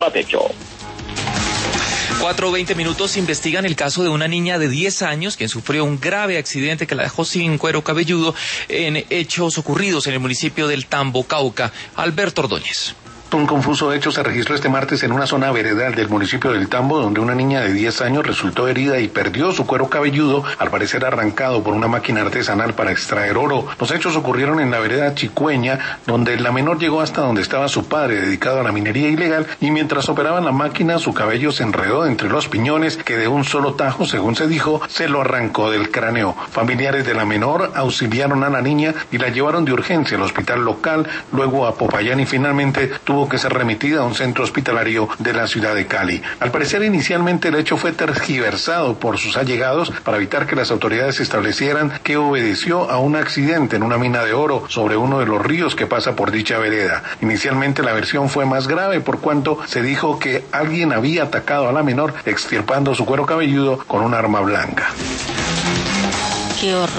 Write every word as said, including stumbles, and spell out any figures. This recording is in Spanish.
Techo. cuatro veinte minutos. Investigan el caso de una niña de diez años que sufrió un grave accidente que la dejó sin cuero cabelludo en hechos ocurridos en el municipio del Tambo, Cauca. Alberto Ordóñez. Un confuso hecho se registró este martes en una zona veredal del municipio del Tambo, donde una niña de diez años resultó herida y perdió su cuero cabelludo, al parecer arrancado por una máquina artesanal para extraer oro. Los hechos ocurrieron en la vereda Chicueña, donde la menor llegó hasta donde estaba su padre, dedicado a la minería ilegal, y mientras operaban la máquina, su cabello se enredó entre los piñones, que de un solo tajo, según se dijo, se lo arrancó del cráneo. Familiares de la menor auxiliaron a la niña y la llevaron de urgencia al hospital local, luego a Popayán y finalmente tuvo que ser remitida a un centro hospitalario de la ciudad de Cali. Al parecer, inicialmente el hecho fue tergiversado por sus allegados para evitar que las autoridades establecieran que obedeció a un accidente en una mina de oro sobre uno de los ríos que pasa por dicha vereda. Inicialmente la versión fue más grave por cuanto se dijo que alguien había atacado a la menor extirpando su cuero cabelludo con un arma blanca. Qué horror.